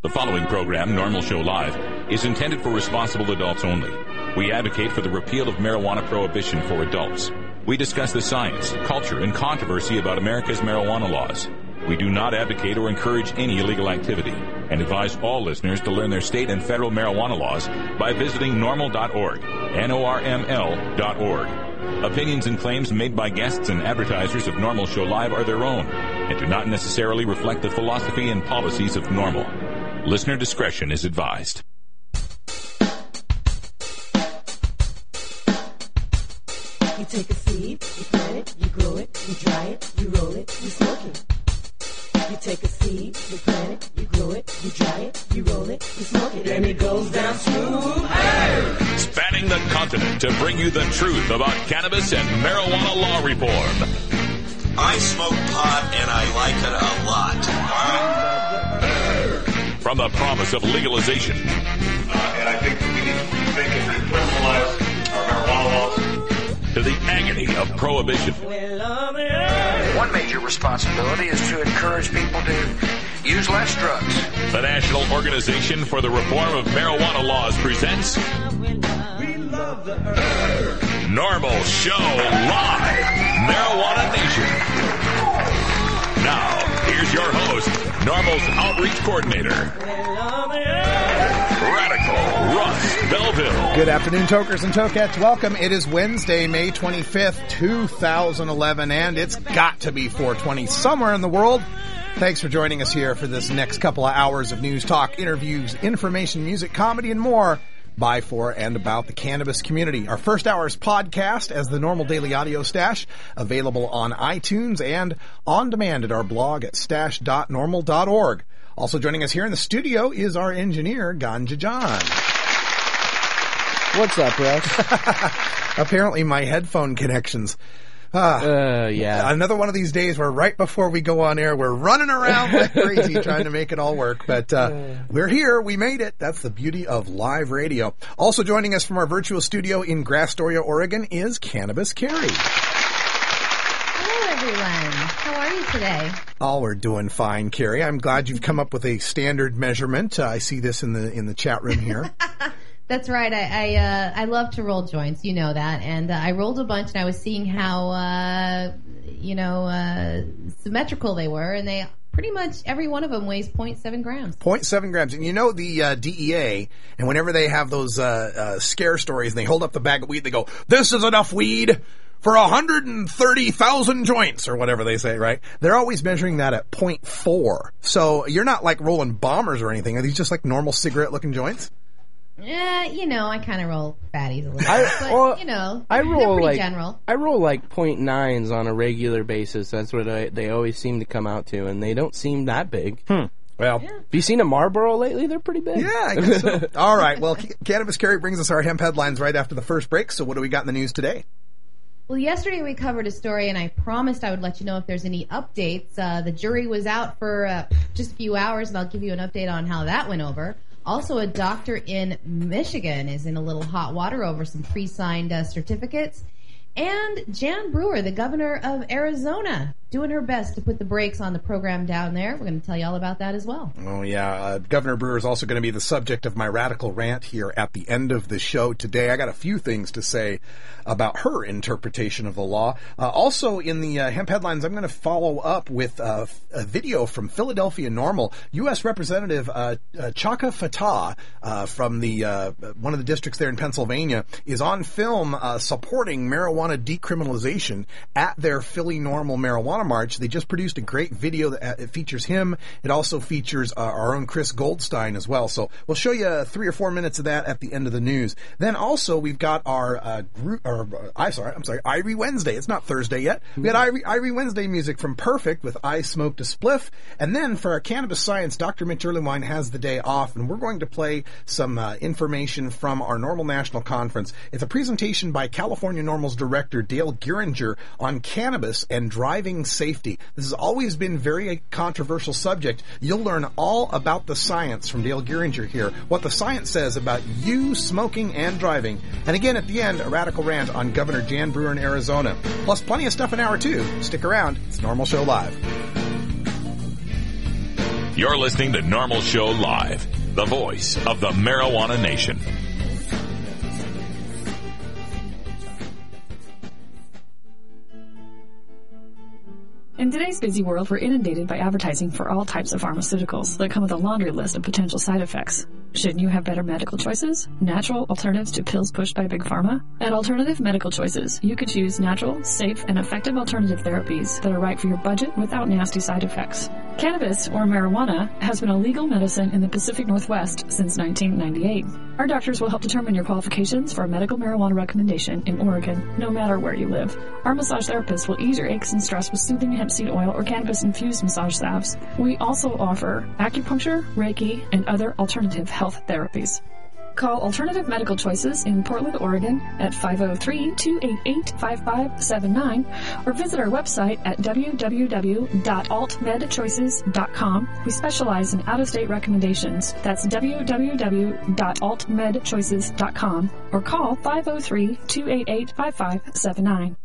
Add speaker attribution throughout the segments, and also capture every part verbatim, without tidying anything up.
Speaker 1: The following program, Normal Show Live, is intended for responsible adults only. We advocate for the repeal of marijuana prohibition for adults. We discuss the science, culture, and controversy about America's marijuana laws. We do not advocate or encourage any illegal activity and advise all listeners to learn their state and federal marijuana laws by visiting normal dot org, N O R M L dot org. Opinions and claims made by guests and advertisers of Normal Show Live are their own and do not necessarily reflect the philosophy and policies of Normal. Listener discretion is advised.
Speaker 2: You take a seed, you plant it, you grow it, you dry it, you roll it, you smoke it. You take a seed, you plant it, you grow it, you dry it, you roll it, you smoke it, and it goes down smooth. Hey!
Speaker 1: Spanning the continent to bring you the truth about cannabis and marijuana law reform.
Speaker 3: I smoke pot and I like it a lot.
Speaker 1: From the promise of legalization.
Speaker 4: Uh, and I think we need to rethink and decriminalize our marijuana laws.
Speaker 1: To the agony of prohibition.
Speaker 5: One major responsibility is to encourage people to use less drugs.
Speaker 1: The National Organization for the Reform of Marijuana Laws presents Normal Show Live, Marijuana Nation. Now, here's your host, Normal's Outreach Coordinator, Radical Russ Belville.
Speaker 6: Good afternoon, tokers and tokettes. Welcome. It is Wednesday, May twenty-fifth, two thousand eleven, and it's got to be four twenty somewhere in the world. Thanks for joining us here for this next couple of hours of news, talk, interviews, information, music, comedy, and more by, for, and about the cannabis community. Our first hour's podcast as the Normal Daily Audio Stash, available on iTunes and on demand at our blog at stash dot normal dot org. Also joining us here in the studio is our engineer, Ganja John.
Speaker 7: What's up, Russ?
Speaker 6: Apparently my headphone connections.
Speaker 7: Ah, uh, yeah.
Speaker 6: Another one of these days where right before we go on air, we're running around like crazy trying to make it all work. But uh, we're here. We made it. That's the beauty of live radio. Also joining us from our virtual studio in Grastoria, Oregon is Cannabis Carrie.
Speaker 8: Hello, everyone. How are you today?
Speaker 6: Oh, we're doing fine, Carrie. I'm glad you've come up with a standard measurement. Uh, I see this in the in the chat room here.
Speaker 8: That's right. I I, uh, I love to roll joints. You know that. And uh, I rolled a bunch, and I was seeing how, uh, you know, uh, symmetrical they were. And they pretty much, every one of them weighs zero point seven grams.
Speaker 6: zero point seven grams. And you know the uh, D E A, and whenever they have those uh, uh, scare stories and they hold up the bag of weed, they go, this is enough weed for one hundred thirty thousand joints, or whatever they say, right? They're always measuring that at zero point four. So you're not like rolling bombers or anything. Are these just like normal cigarette-looking joints?
Speaker 8: Yeah, you know, I kind of roll fatties a little
Speaker 7: I,
Speaker 8: bit, but,
Speaker 7: well,
Speaker 8: you know,
Speaker 7: I roll
Speaker 8: they're pretty
Speaker 7: like,
Speaker 8: general.
Speaker 7: I roll like point nines on a regular basis. That's what I, they always seem to come out to, and they don't seem that big.
Speaker 6: Hmm. Well,
Speaker 8: yeah.
Speaker 7: Have you seen a Marlboro lately? They're pretty big.
Speaker 6: Yeah, I guess so. All right, well, Cannabis Carrie brings us our hemp headlines right after the first break, so what do we got in the news today?
Speaker 8: Well, yesterday we covered a story, and I promised I would let you know if there's any updates. Uh, the jury was out for uh, just a few hours, and I'll give you an update on how that went over. Also, a doctor in Michigan is in a little hot water over some pre-signed uh, certificates. And Jan Brewer, the governor of Arizona, doing her best to put the brakes on the program down there. We're going to tell you all about that as well.
Speaker 6: Oh, yeah. Uh, Governor Brewer is also going to be the subject of my radical rant here at the end of the show today. I got a few things to say about her interpretation of the law. Uh, also, in the uh, hemp headlines, I'm going to follow up with uh, a video from Philadelphia Normal. U S Representative uh, uh, Chaka Fattah uh, from the uh, one of the districts there in Pennsylvania is on film uh, supporting marijuana decriminalization at their Philly Normal Marijuana March. They just produced a great video that uh, it features him. It also features uh, our own Chris Goldstein as well. So we'll show you uh, three or four minutes of that at the end of the news. Then also we've got our uh, group, or uh, I'm sorry, I'm sorry, Irie Wednesday. It's not Thursday yet. We got Irie, Irie Wednesday music from Perfect with I Smoked a Spliff. And then for our cannabis science, Doctor Mitch Earlywine has the day off, and we're going to play some uh, information from our Normal National Conference. It's a presentation by California Normal's Director Dale Geringer on cannabis and driving safety. This has always been very controversial subject. You'll learn all about the science from Dale Geringer here, what the science says about you smoking and driving. And again, at the end, a radical rant on Governor Jan Brewer in Arizona. Plus plenty of stuff in hour two. Stick around. It's Normal Show Live.
Speaker 1: You're listening to Normal Show Live, the voice of the marijuana nation.
Speaker 9: In today's busy world, we're inundated by advertising for all types of pharmaceuticals that come with a laundry list of potential side effects. Shouldn't you have better medical choices? Natural alternatives to pills pushed by Big Pharma? At Alternative Medical Choices, you could choose natural, safe, and effective alternative therapies that are right for your budget without nasty side effects. Cannabis, or marijuana, has been a legal medicine in the Pacific Northwest since nineteen ninety-eight. Our doctors will help determine your qualifications for a medical marijuana recommendation in Oregon, no matter where you live. Our massage therapists will ease your aches and stress with soothing hemp seed oil or cannabis-infused massage salves. We also offer acupuncture, Reiki, and other alternative health therapies. Call Alternative Medical Choices in Portland, Oregon at five oh three, two eight eight, five five seven nine or visit our website at w w w dot alt med choices dot com. We specialize in out-of-state recommendations. That's w w w dot alt med choices dot com or call five oh three, two eight eight, five five seven nine.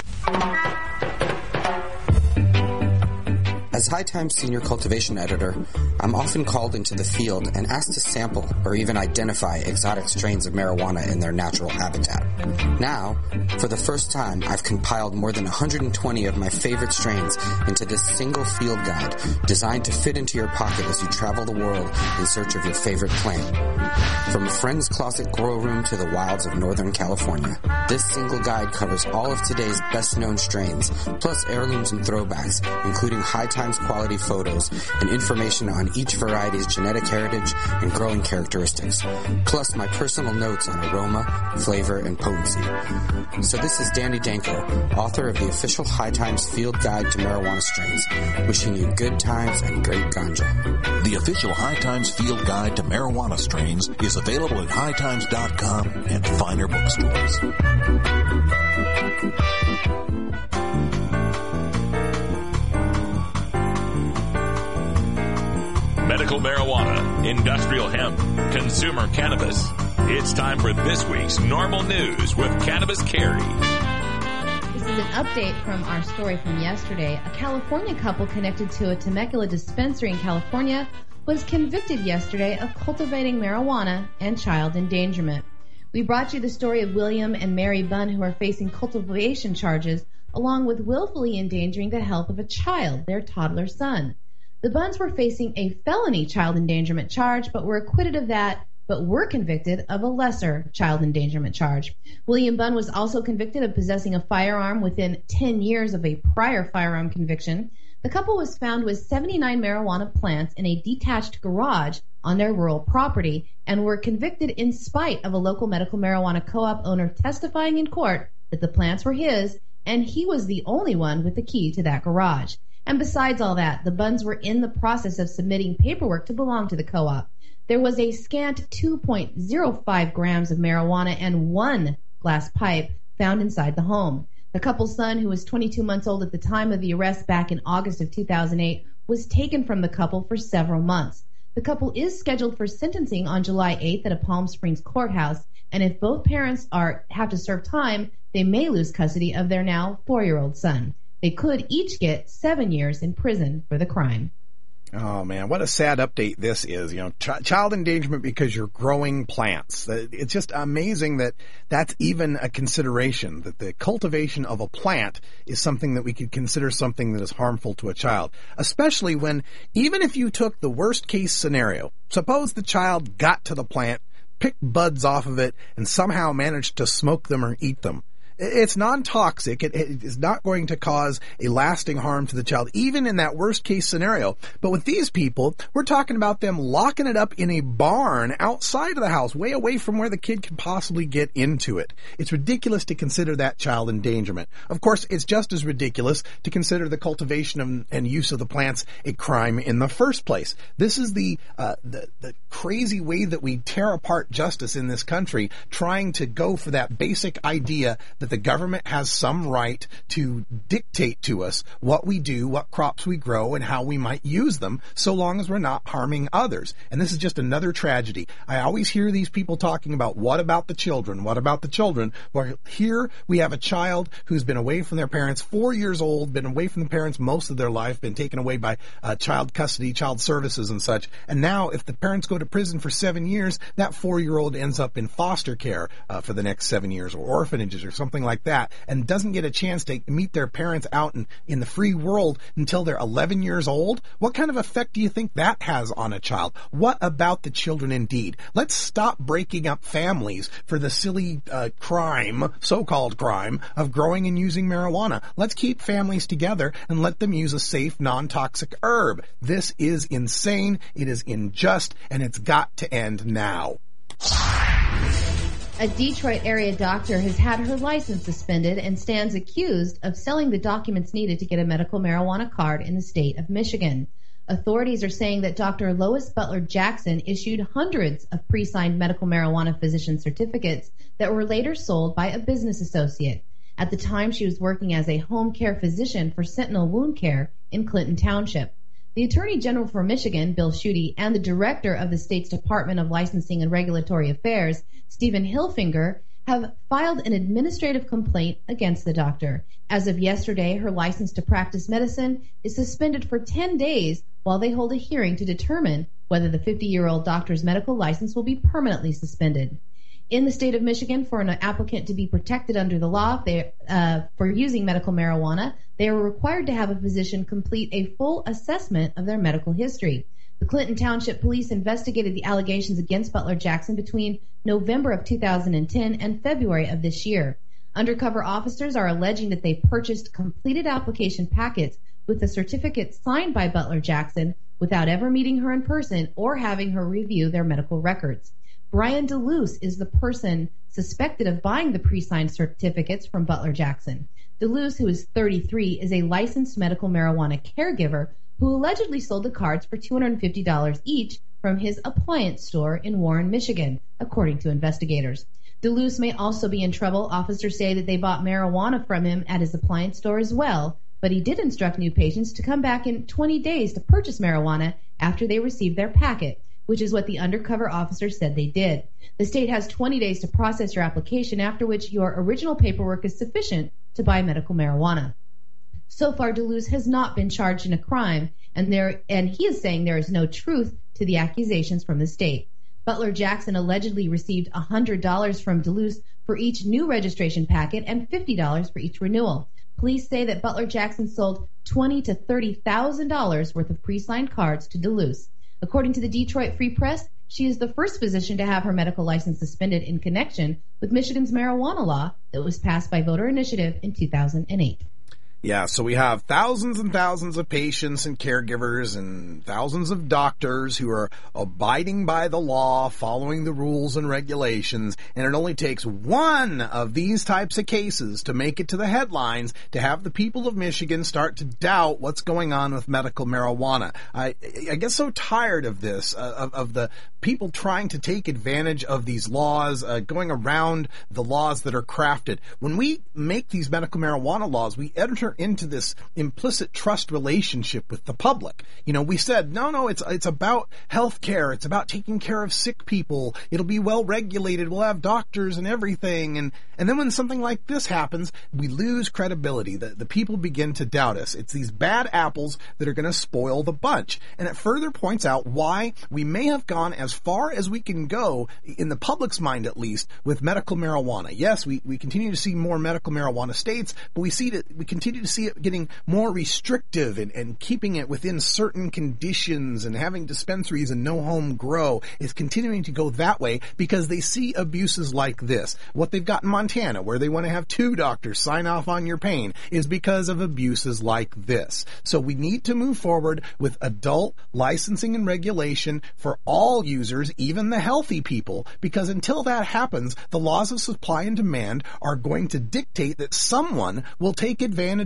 Speaker 10: As High Times Senior Cultivation Editor, I'm often called into the field and asked to sample or even identify exotic strains of marijuana in their natural habitat. Now, for the first time, I've compiled more than one hundred twenty of my favorite strains into this single field guide designed to fit into your pocket as you travel the world in search of your favorite plant. From a friend's closet grow room to the wilds of Northern California, this single guide covers all of today's best-known strains, plus heirlooms and throwbacks, including High Times quality photos and information on each variety's genetic heritage and growing characteristics, plus my personal notes on aroma, flavor, and potency. So this is Danny Danko, author of the official High Times Field Guide to Marijuana Strains, wishing you good times and great ganja.
Speaker 11: The official High Times Field Guide to Marijuana Strains is available at high times dot com and finer bookstores.
Speaker 1: Medical marijuana, industrial hemp, consumer cannabis. It's time for this week's Normal News with Cannabis Carrie.
Speaker 8: This is an update from our story from yesterday. A California couple connected to a Temecula dispensary in California was convicted yesterday of cultivating marijuana and child endangerment. We brought you the story of William and Mary Bunn, who are facing cultivation charges, along with willfully endangering the health of a child, their toddler son. The Bunns were facing a felony child endangerment charge, but were acquitted of that, but were convicted of a lesser child endangerment charge. William Bunn was also convicted of possessing a firearm within ten years of a prior firearm conviction. The couple was found with seventy-nine marijuana plants in a detached garage on their rural property and were convicted in spite of a local medical marijuana co-op owner testifying in court that the plants were his and he was the only one with the key to that garage. And besides all that, the Bunns were in the process of submitting paperwork to belong to the co-op. There was a scant two point oh five grams of marijuana and one glass pipe found inside the home. The couple's son, who was twenty-two months old at the time of the arrest back in August of two thousand eight, was taken from the couple for several months. The couple is scheduled for sentencing on July eighth at a Palm Springs courthouse, and if both parents are have to serve time, they may lose custody of their now four-year-old son. They could each get seven years in prison for the crime.
Speaker 6: Oh, man, what a sad update this is. You know, ch- child endangerment because you're growing plants. It's just amazing that that's even a consideration, that the cultivation of a plant is something that we could consider something that is harmful to a child, especially when, even if you took the worst case scenario, suppose the child got to the plant, picked buds off of it, and somehow managed to smoke them or eat them. It's non-toxic. It, it is not going to cause a lasting harm to the child, even in that worst case scenario. But with these people, we're talking about them locking it up in a barn outside of the house, way away from where the kid can possibly get into it. It's ridiculous to consider that child endangerment. Of course, it's just as ridiculous to consider the cultivation of, and use of the plants a crime in the first place. This is the, uh, the, the crazy way that we tear apart justice in this country, trying to go for that basic idea that the government has some right to dictate to us what we do, what crops we grow, and how we might use them, so long as we're not harming others. And this is just another tragedy. I always hear these people talking about, what about the children? What about the children? Well, here we have a child who's been away from their parents, four years old, been away from the parents most of their life, been taken away by uh, child custody, child services and such. And now if the parents go to prison for seven years, that four-year-old ends up in foster care uh, for the next seven years or orphanages or something like that, and doesn't get a chance to meet their parents out in, in the free world until they're eleven years old. What kind of effect do you think that has on a child? What about the children indeed? Let's stop breaking up families for the silly uh, crime, so-called crime, of growing and using marijuana. Let's keep families together and let them use a safe, non-toxic herb. This is insane, it is unjust, and it's got to end now.
Speaker 8: A Detroit area doctor has had her license suspended and stands accused of selling the documents needed to get a medical marijuana card in the state of Michigan. Authorities are saying that Doctor Lois Butler Jackson issued hundreds of pre-signed medical marijuana physician certificates that were later sold by a business associate. At the time, she was working as a home care physician for Sentinel Wound Care in Clinton Township. The Attorney General for Michigan, Bill Schuette, and the Director of the state's Department of Licensing and Regulatory Affairs, Stephen Hilfinger, have filed an administrative complaint against the doctor. As of yesterday, her license to practice medicine is suspended for ten days while they hold a hearing to determine whether the fifty-year-old doctor's medical license will be permanently suspended. In the state of Michigan, for an applicant to be protected under the law they, uh, for using medical marijuana, they are required to have a physician complete a full assessment of their medical history. The Clinton Township Police investigated the allegations against Butler Jackson between November of two thousand ten and February of this year. Undercover officers are alleging that they purchased completed application packets with the certificate signed by Butler Jackson without ever meeting her in person or having her review their medical records. Brian DeLuce is the person suspected of buying the pre-signed certificates from Butler Jackson. DeLuce, who is thirty-three, is a licensed medical marijuana caregiver who allegedly sold the cards for two hundred fifty dollars each from his appliance store in Warren, Michigan, according to investigators. DeLuce may also be in trouble. Officers say that they bought marijuana from him at his appliance store as well, but he did instruct new patients to come back in twenty days to purchase marijuana after they received their packet, which is what the undercover officers said they did. The state has twenty days to process your application, after which your original paperwork is sufficient to buy medical marijuana. So far, DeLuce has not been charged in a crime, and there and he is saying there is no truth to the accusations from the state. Butler Jackson allegedly received one hundred dollars from DeLuce for each new registration packet and fifty dollars for each renewal. Police say that Butler Jackson sold twenty thousand to thirty thousand dollars worth of pre-signed cards to DeLuce. According to the Detroit Free Press, she is the first physician to have her medical license suspended in connection with Michigan's marijuana law that was passed by voter initiative in two thousand eight.
Speaker 6: Yeah, so we have thousands and thousands of patients and caregivers and thousands of doctors who are abiding by the law, following the rules and regulations, and it only takes one of these types of cases to make it to the headlines to have the people of Michigan start to doubt what's going on with medical marijuana. I, I get so tired of this, uh, of, of the people trying to take advantage of these laws, uh, going around the laws that are crafted. When we make these medical marijuana laws, we enter into this implicit trust relationship with the public. You know, we said, no, no, it's it's about health care. It's about taking care of sick people. It'll be well regulated. We'll have doctors and everything. And, and then when something like this happens, we lose credibility. The, the people begin to doubt us. It's these bad apples that are going to spoil the bunch. And it further points out why we may have gone as far as we can go, in the public's mind at least, with medical marijuana. Yes, we, we continue to see more medical marijuana states, but we see that we continue to see it getting more restrictive and, and keeping it within certain conditions and having dispensaries and no home grow is continuing to go that way because they see abuses like this. What they've got in Montana, where they want to have two doctors sign off on your pain, is because of abuses like this. So we need to move forward with adult licensing and regulation for all users, even the healthy people, because until that happens, the laws of supply and demand are going to dictate that someone will take advantage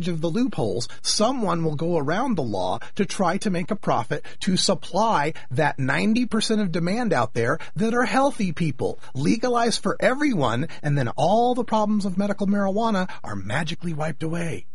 Speaker 6: advantage of the loopholes, someone will go around the law to try to make a profit to supply that ninety percent of demand out there that are healthy people. Legalize for everyone, and then all the problems of medical marijuana are magically wiped away.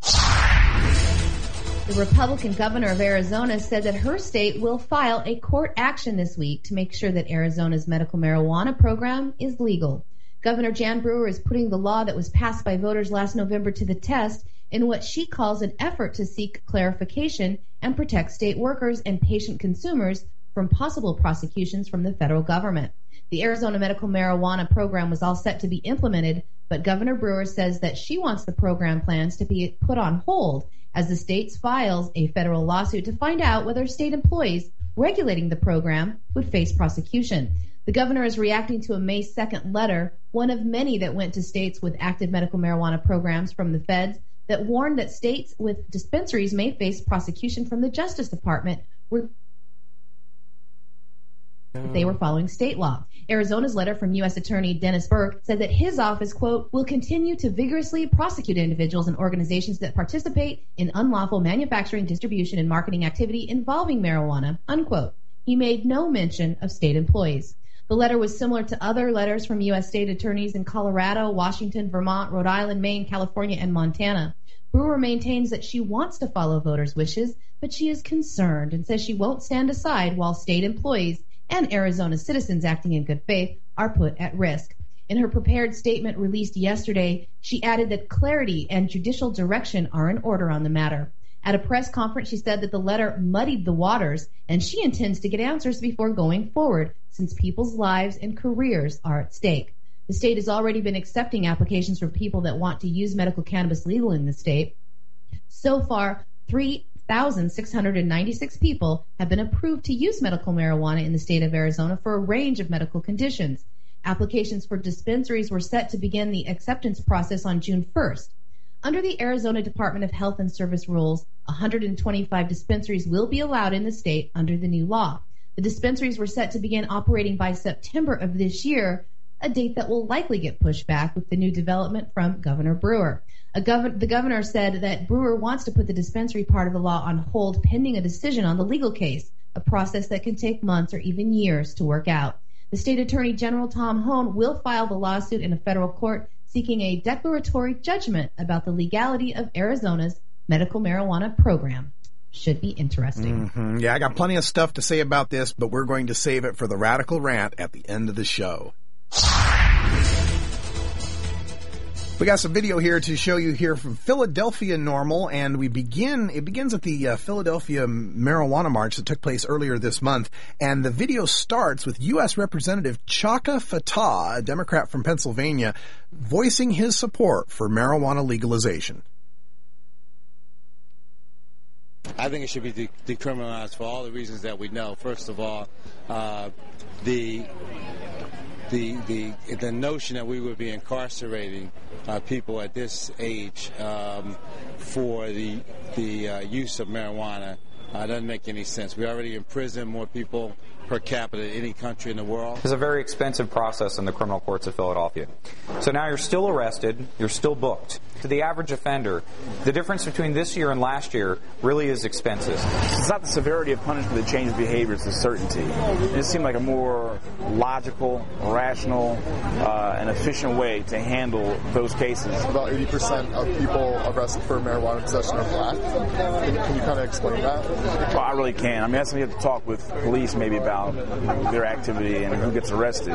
Speaker 8: The Republican governor of Arizona said that her state will file a court action this week to make sure that Arizona's medical marijuana program is legal. Governor Jan Brewer is putting the law that was passed by voters last November to the test in what she calls an effort to seek clarification and protect state workers and patient consumers from possible prosecutions from the federal government. The Arizona medical marijuana program was all set to be implemented, but Governor Brewer says that she wants the program plans to be put on hold as the state files a federal lawsuit to find out whether state employees regulating the program would face prosecution. The governor is reacting to a May second letter, one of many that went to states with active medical marijuana programs from the feds, that warned that states with dispensaries may face prosecution from the Justice Department where they were following state law. Arizona's letter from U S Attorney Dennis Burke said that his office, quote, will continue to vigorously prosecute individuals and organizations that participate in unlawful manufacturing, distribution, and marketing activity involving marijuana, unquote. He made no mention of state employees. The letter was similar to other letters from U S state attorneys in Colorado, Washington, Vermont, Rhode Island, Maine, California, and Montana. Brewer maintains that she wants to follow voters' wishes, but she is concerned and says she won't stand aside while state employees and Arizona citizens acting in good faith are put at risk. In her prepared statement released yesterday, she added that clarity and judicial direction are in order on the matter. At a press conference, she said that the letter muddied the waters, and she intends to get answers before going forward, since people's lives and careers are at stake. The state has already been accepting applications from people that want to use medical cannabis legal in the state. So far, three thousand six hundred ninety-six people have been approved to use medical marijuana in the state of Arizona for a range of medical conditions. Applications for dispensaries were set to begin the acceptance process on June first. Under the Arizona Department of Health and Service rules, one hundred twenty-five dispensaries will be allowed in the state under the new law. The dispensaries were set to begin operating by September of this year, a date that will likely get pushed back with the new development from Governor Brewer. A gov- the governor said that Brewer wants to put the dispensary part of the law on hold pending a decision on the legal case, a process that can take months or even years to work out. The state attorney general, Tom Hone, will file the lawsuit in a federal court seeking a declaratory judgment about the legality of Arizona's medical marijuana program. Should be interesting.
Speaker 6: Mm-hmm. Yeah, I got plenty of stuff to say about this, but we're going to save it for the Radical Rant at the end of the show. We got some video here to show you here from Philadelphia Normal, and we begin, it begins at the uh, Philadelphia Marijuana March that took place earlier this month, and the video starts with U S Representative Chaka Fattah, a Democrat from Pennsylvania, voicing his support for marijuana legalization.
Speaker 12: I think it should be de- decriminalized for all the reasons that we know. First of all, uh, the the the the notion that we would be incarcerating uh, people at this age um, for the the uh, use of marijuana uh, doesn't make any sense. We already imprison more people per capita than any country in the world.
Speaker 13: It's a very expensive process in the criminal courts of Philadelphia. So now you're still arrested, you're still booked. To the average offender, the difference between this year and last year really is expensive.
Speaker 14: It's not the severity of punishment that changes behavior, it's the certainty. It just seemed like a more logical, rational, uh, and efficient way to handle those cases.
Speaker 15: About eighty percent of people arrested for marijuana possession are black. Can, can you kind of explain that?
Speaker 14: Well, I really can. I mean, that's something you have to talk with police maybe about their activity and who gets arrested.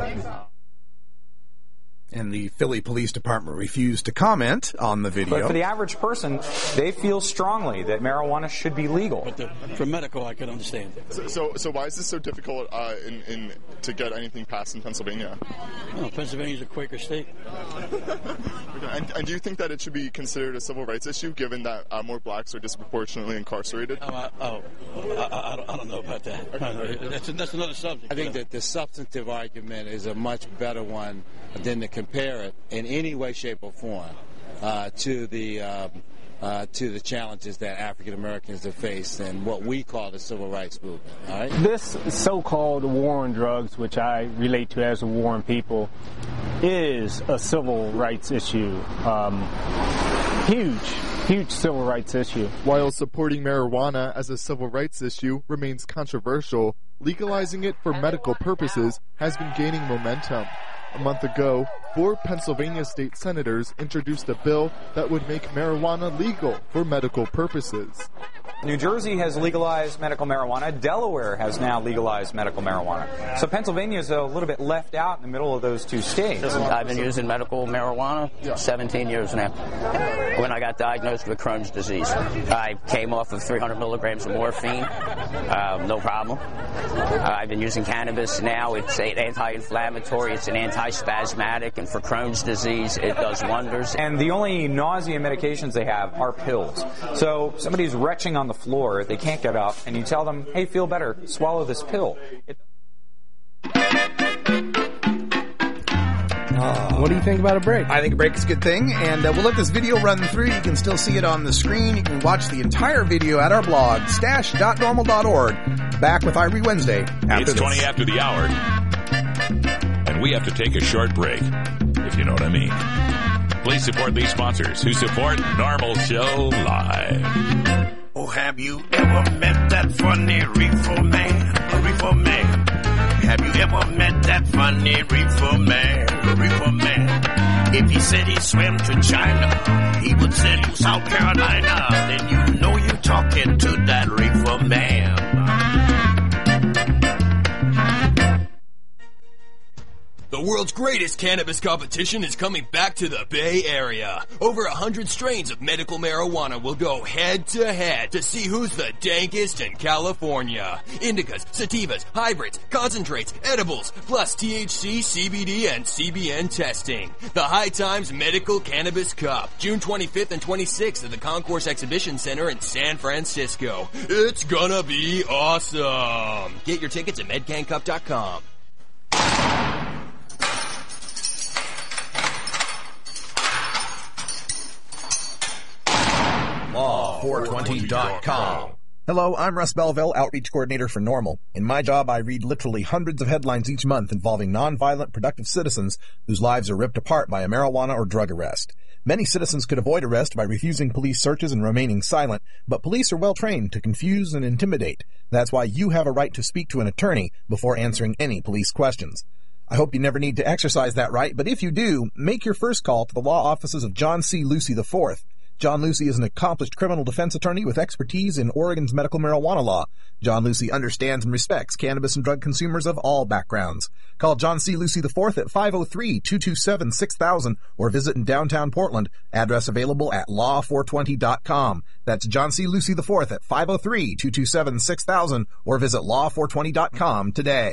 Speaker 6: And the Philly Police Department refused to comment on the video.
Speaker 13: But for the average person, they feel strongly that marijuana should be legal.
Speaker 16: But the, for medical, I can understand.
Speaker 15: So, so, so why is this so difficult uh, in, in to get anything passed in Pennsylvania?
Speaker 16: Well, Pennsylvania's a Quaker state.
Speaker 15: and, and do you think that it should be considered a civil rights issue, given that uh, more blacks are disproportionately incarcerated?
Speaker 16: Oh, I, oh, I, I, don't, I don't know about that. Okay. That's, that's another subject.
Speaker 12: I think that the substantive argument is a much better one than to compare it in any way, shape, or form uh, to the um, uh, to the challenges that African Americans have faced and what we call the civil rights movement. All right.
Speaker 17: This so-called war on drugs, which I relate to as a war on people, is a civil rights issue. Um, huge. huge civil rights issue.
Speaker 15: While supporting marijuana as a civil rights issue remains controversial, legalizing it for medical purposes has been gaining momentum. A month ago, four Pennsylvania state senators introduced a bill that would make marijuana legal for medical purposes.
Speaker 13: New Jersey has legalized medical marijuana. Delaware has now legalized medical marijuana. So Pennsylvania is a little bit left out in the middle of those two states.
Speaker 18: I've been using medical marijuana seventeen years now. When I got diagnosed with Crohn's disease, I came off of three hundred milligrams of morphine, uh, no problem. Uh, I've been using cannabis now. It's an anti-inflammatory, it's an anti-spasmodic, and for Crohn's disease, it does wonders.
Speaker 13: And the only nausea medications they have are pills. So somebody's retching on the floor, they can't get up, and you tell them, hey, feel better, swallow this pill. It-
Speaker 7: Uh, what do you think about a break?
Speaker 6: I think a break is a good thing, and uh, we'll let this video run through. You can still see it on the screen. You can watch the entire video at our blog, stash dot normal dot org. Back with Irie Wednesday after
Speaker 1: It's
Speaker 6: this.
Speaker 1: twenty after the hour, and we have to take a short break, if you know what I mean. Please support these sponsors who support Normal Show Live.
Speaker 19: Oh, have you ever met that funny reefer man? A reefer man. Have you ever met that funny reefer man? A reefer man. If he said he swam to China, he would sell you South Carolina. Then you know you're talking to that reefer man.
Speaker 20: The world's greatest cannabis competition is coming back to the Bay Area. Over a hundred strains of medical marijuana will go head to head to see who's the dankest in California. Indicas, sativas, hybrids, concentrates, edibles, plus T H C, C B D, and C B N testing. The High Times Medical Cannabis Cup, June twenty-fifth and twenty-sixth at the Concourse Exhibition Center in San Francisco. It's gonna be awesome. Get your tickets at medcan cup dot com.
Speaker 6: law four twenty dot com. Hello, I'm Russ Belville, Outreach Coordinator for NORML. In my job, I read literally hundreds of headlines each month involving nonviolent, productive citizens whose lives are ripped apart by a marijuana or drug arrest. Many citizens could avoid arrest by refusing police searches and remaining silent, but police are well trained to confuse and intimidate. That's why you have a right to speak to an attorney before answering any police questions. I hope you never need to exercise that right, but if you do, make your first call to the law offices of John C. Lucy the fourth. John Lucy is an accomplished criminal defense attorney with expertise in Oregon's medical marijuana law. John Lucy understands and respects cannabis and drug consumers of all backgrounds. Call John C. Lucy the fourth at five oh three, two two seven, six thousand or visit in downtown Portland. Address available at law four twenty dot com. That's John C. Lucy the fourth at five oh three, two two seven, six thousand or visit law four twenty dot com today.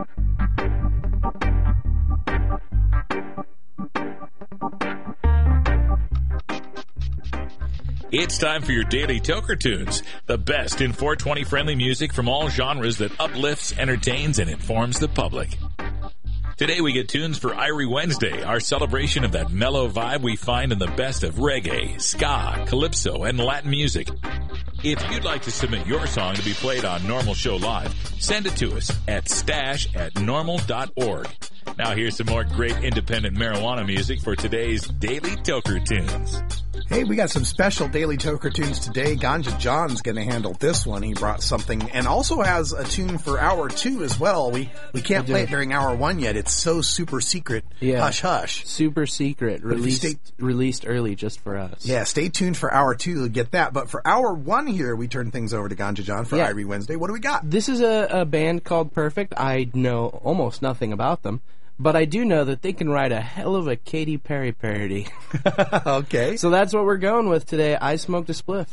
Speaker 1: It's time for your daily Toker Tunes, the best in four twenty friendly music from all genres that uplifts, entertains, and informs the public. Today we get tunes for Irie Wednesday, our celebration of that mellow vibe we find in the best of reggae, ska, calypso, and Latin music. If you'd like to submit your song to be played on Normal Show Live, send it to us at stash at normal dot org. Now here's some more great independent marijuana music for today's Daily Toker Tunes.
Speaker 6: Hey, we got some special Daily Toker tunes today. Ganja John's going to handle this one. He brought something and also has a tune for hour two as well. We we can't play it during hour one yet. It's so super secret.
Speaker 7: Yeah.
Speaker 6: Hush, hush.
Speaker 7: Super secret. Released,
Speaker 6: stay,
Speaker 7: released early just for us.
Speaker 6: Yeah, stay tuned for hour two to get that. But for hour one here, we turn things over to Ganja John for
Speaker 7: Yeah.
Speaker 6: Irie Wednesday. What do we got?
Speaker 7: This is a, a band called Perfect. I know almost nothing about them. But I do know that they can write a hell of a Katy Perry parody.
Speaker 6: Okay.
Speaker 7: So that's what we're going with today. I Smoked a Spliff.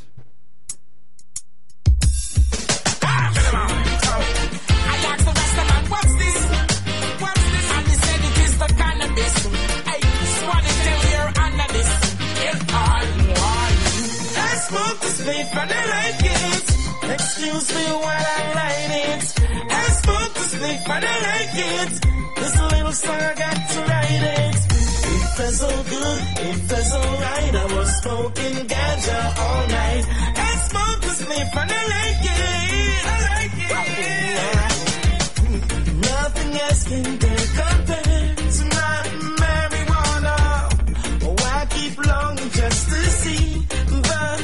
Speaker 2: Excuse me while I light it. I smoke the spliff and I like it. This little song I got to write it. It felt so good, it felt so right. I was smoking ganja all night. I smoke the spliff and I like it. I like it. Nothing else can compare to my marijuana. Oh, I keep longing just to see the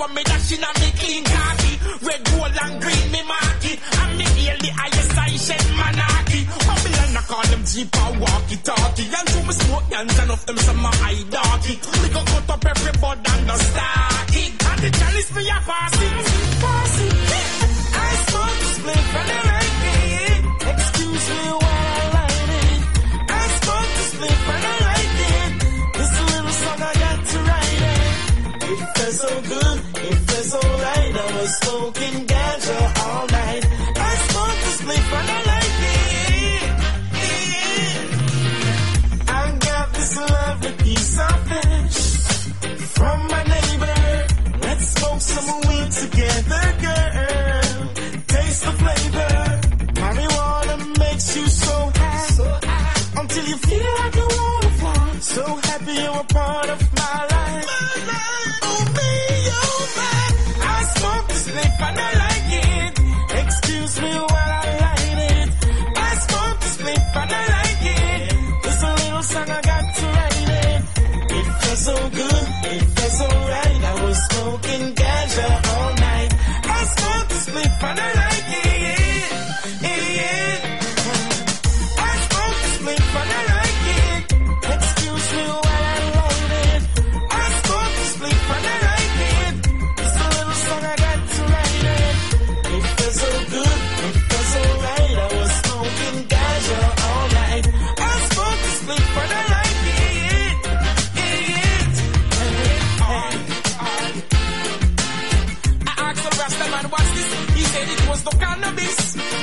Speaker 21: when me dashing and me clean khaki. Red, gold and green me market. And me hail the highest I shed monarchy. Babylon I call them Jeep or walkie-talkie. And to me smoke guns and off them some my eye darky. We go cut up every bud and the starky. And the chalice me a passing. Passing. I smoke the split from the right day. Excuse me while I light it. I smoke the split from the right day. This little song I got to write it. It feels so good, it feels so right. I was smoking ganja all night. I smoked the split from the right day. I got this lovely piece of fish from my neighbor. Let's smoke some weed together, girl. Taste the flavor. Marijuana makes you so high, so high, until you feel like you wanna fly. So happy you're a part of my life. My life. Oh me, oh my. I smoke the spliff and I like it. Excuse me while I light it. I smoke the spliff and I like it. It's a little song I got to write it. It feels so good, it feels so right. I was smoking ganja all night. I smoke the spliff and I like it. The cannabis. You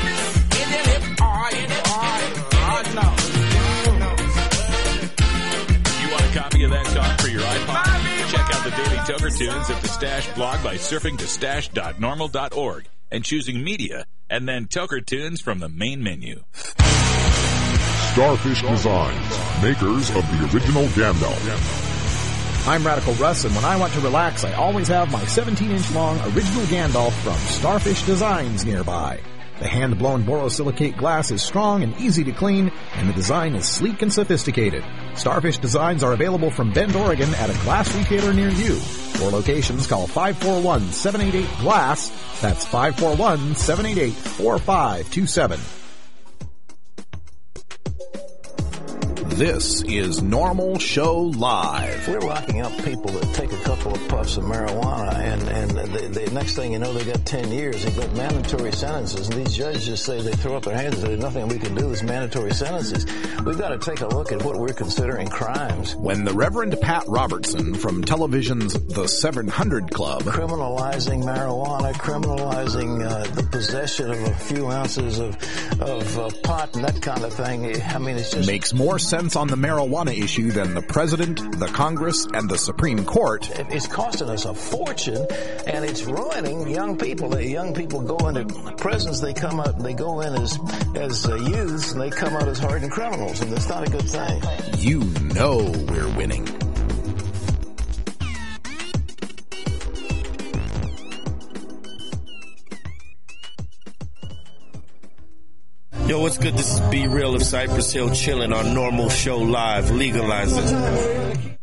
Speaker 1: want a copy of that song for your iPod? Check out the Daily Toker Tunes at the Stash blog by surfing to stash dot normal dot org and choosing Media, and then Toker Tunes from the main menu.
Speaker 22: Starfish Designs, makers of the original Gandalf.
Speaker 23: I'm Radical Russ, and when I want to relax, I always have my seventeen inch long original Gandalf from Starfish Designs nearby. The hand-blown borosilicate glass is strong and easy to clean, and the design is sleek and sophisticated. Starfish Designs are available from Bend, Oregon at a glass retailer near you. For locations, call five four one, seven eight eight, GLASS. That's five four one, seven eight eight, four five two seven.
Speaker 24: This is Normal Show Live.
Speaker 25: We're locking up people that take a couple of puffs of marijuana, and, and the, the next thing you know, they got ten years. They got mandatory sentences, and these judges just say, they throw up their hands and say, there's nothing we can do with mandatory sentences. We've got to take a look at what we're considering crimes.
Speaker 24: When the Reverend Pat Robertson from television's The seven hundred Club,
Speaker 25: criminalizing marijuana, criminalizing uh, the possession of a few ounces of, of uh, pot and that kind of thing, I mean, it's just...
Speaker 24: makes more sense on the marijuana issue than the President, the Congress, and the Supreme Court.
Speaker 25: It's costing us a fortune, and it's ruining young people. The young people go into prisons, they come out, they go in as as uh, youths, and they come out as hardened criminals, and that's not a good thing.
Speaker 24: You know we're winning.
Speaker 26: Yo, what's good? This is Be Real of Cypress Hill, chilling on Normal Show Live. Legalize it.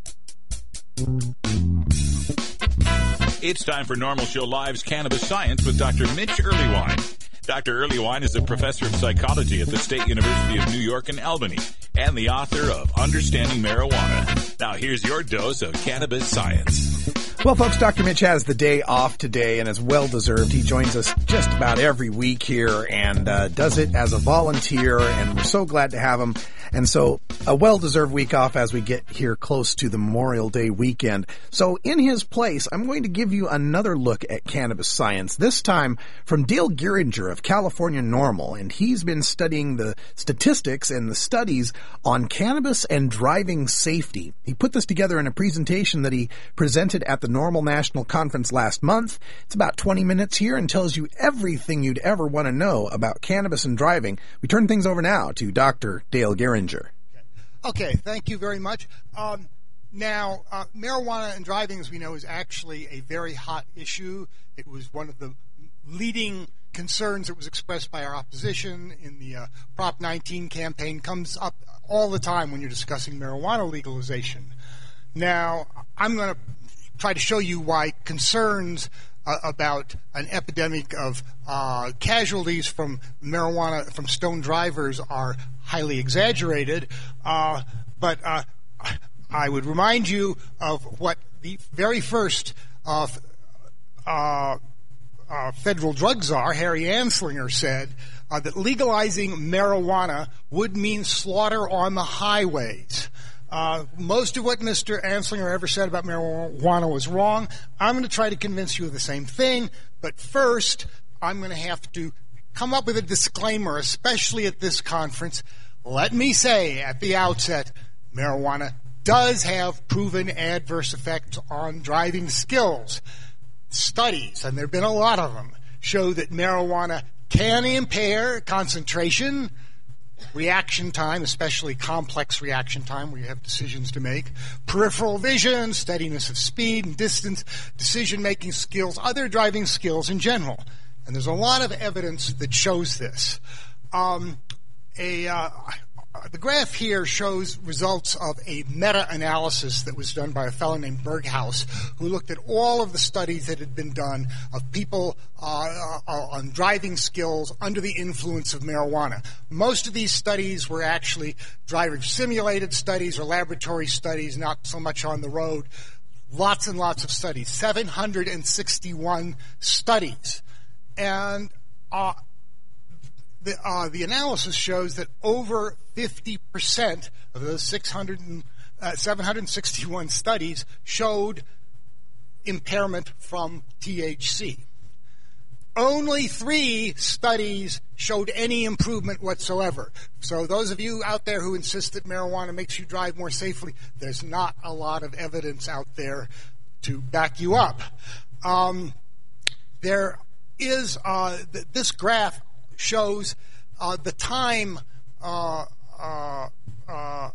Speaker 1: It's time for Normal Show Live's Cannabis Science with Doctor Mitch Earlywine. Doctor Earlywine is a professor of psychology at the State University of New York in Albany and the author of Understanding Marijuana. Now here's your dose of cannabis science.
Speaker 6: Well, folks, Doctor Mitch has the day off today, and is well-deserved. He joins us just about every week here and uh, does it as a volunteer, and we're so glad to have him. And so a well-deserved week off as we get here close to the Memorial Day weekend. So in his place, I'm going to give you another look at cannabis science, this time from Dale Geringer of California Normal, and he's been studying the statistics and the studies on cannabis and driving safety. He put this together in a presentation that he presented at the Normal National Conference last month. It's about twenty minutes here and tells you everything you'd ever want to know about cannabis and driving. We turn things over now to Doctor Dale Geringer.
Speaker 27: Okay, thank you very much. Um, now, uh, marijuana and driving, as we know, is actually a very hot issue. It was one of the leading concerns that was expressed by our opposition in the uh, Prop nineteen campaign. Comes up all the time when you're discussing marijuana legalization. Now, I'm going to try to show you why concerns uh, about an epidemic of uh, casualties from marijuana, from stoned drivers, are highly exaggerated. Uh, but uh, I would remind you of what the very first uh, uh, uh, federal drug czar, Harry Anslinger, said, uh, that legalizing marijuana would mean slaughter on the highways. Uh, most of what Mister Anslinger ever said about marijuana was wrong. I'm going to try to convince you of the same thing, but first I'm going to have to come up with a disclaimer, especially at this conference. Let me say at the outset, marijuana does have proven adverse effects on driving skills. Studies, and there have been a lot of them, show that marijuana can impair concentration, reaction time, especially complex reaction time where you have decisions to make, peripheral vision, steadiness of speed and distance, decision-making skills, other driving skills in general. And there's a lot of evidence that shows this. Um, a, uh, the graph here shows results of a meta-analysis that was done by a fellow named Berghaus, who looked at all of the studies that had been done of people uh, uh, on driving skills under the influence of marijuana. Most of these studies were actually driver-simulated studies or laboratory studies, not so much on the road. Lots and lots of studies, seven hundred sixty-one studies. And uh, The, uh, the analysis shows that over fifty percent of those six hundred and, uh, seven hundred sixty-one studies showed impairment from T H C. Only three studies showed any improvement whatsoever. So those of you out there who insist that marijuana makes you drive more safely, there's not a lot of evidence out there to back you up. Um, there is uh, th- this graph shows uh, the time uh, uh, uh,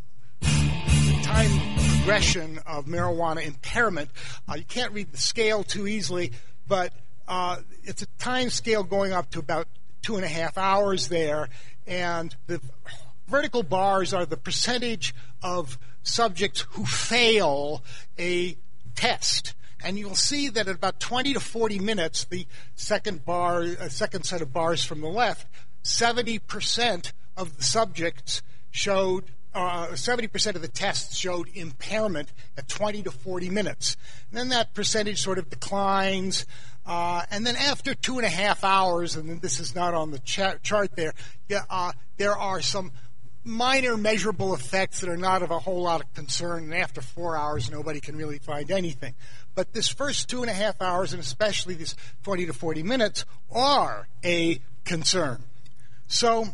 Speaker 27: time progression of marijuana impairment. Uh, you can't read the scale too easily, but uh, it's a time scale going up to about two and a half hours there, and the vertical bars are the percentage of subjects who fail a test. And you'll see that at about twenty to forty minutes, the second bar, uh, second set of bars from the left, seventy percent of the subjects showed, uh, seventy percent of the tests showed impairment at twenty to forty minutes. And then that percentage sort of declines. Uh, and then after two and a half hours, and this is not on the cha- chart there, yeah, uh, there are some minor measurable effects that are not of a whole lot of concern, and after four hours nobody can really find anything. But this first two and a half hours, and especially these twenty to forty minutes, are a concern. So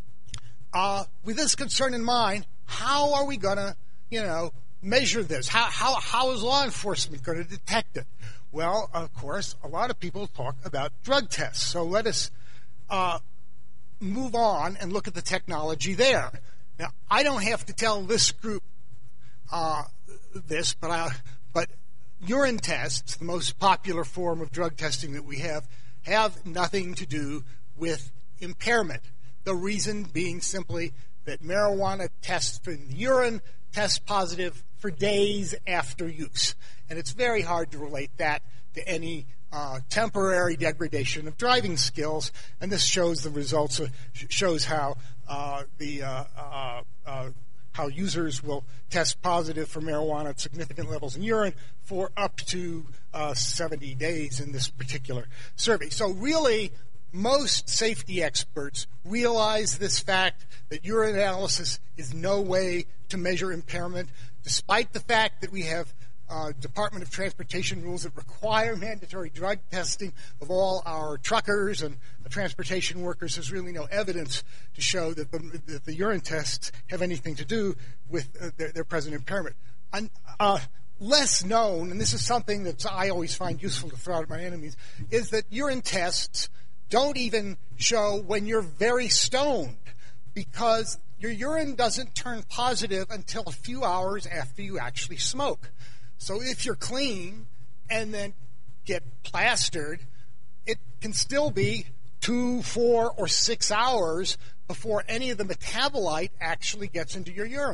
Speaker 27: uh, with this concern in mind, how are we going to, you know, measure this? How, how, how is law enforcement going to detect it? Well, of course, a lot of people talk about drug tests. So let us uh, move on and look at the technology there. Now, I don't have to tell this group uh, this, but I, but urine tests, the most popular form of drug testing that we have, have nothing to do with impairment. The reason being simply that marijuana tests in the urine test positive for days after use. And it's very hard to relate that to any uh, temporary degradation of driving skills. And this shows the results, of, shows how uh, the uh, uh, uh, how users will test positive for marijuana at significant levels in urine for up to uh, seventy days in this particular survey. So really, most safety experts realize this fact that urinalysis is no way to measure impairment, despite the fact that we have uh, Department of Transportation rules that require mandatory drug testing of all our truckers and the transportation workers. There's really no evidence to show that the, that the urine tests have anything to do with uh, their, their present impairment. Un, uh, less known, and this is something that I always find useful to throw out at my enemies, is that urine tests don't even show when you're very stoned, because your urine doesn't turn positive until a few hours after you actually smoke. So if you're clean and then get plastered, it can still be two, four, or six hours before any of the metabolite actually gets into your urine.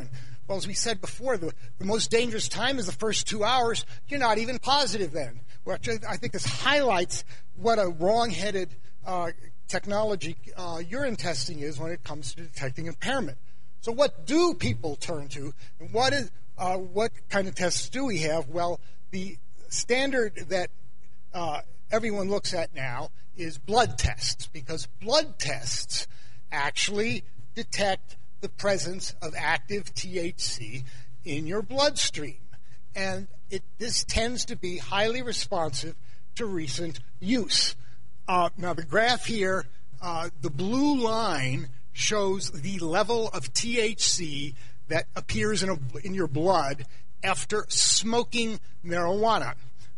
Speaker 27: Well, as we said before, the, the most dangerous time is the first two hours. You're not even positive then. Which I think this highlights what a wrong-headed uh, technology uh, urine testing is when it comes to detecting impairment. So what do people turn to? And what is uh, what kind of tests do we have? Well, the standard that uh, everyone looks at now is blood tests, because blood tests actually detect the presence of active T H C in your bloodstream. And it, this tends to be highly responsive to recent use. Uh, now, the graph here, uh, the blue line shows the level of T H C that appears in, a, in your blood after smoking marijuana.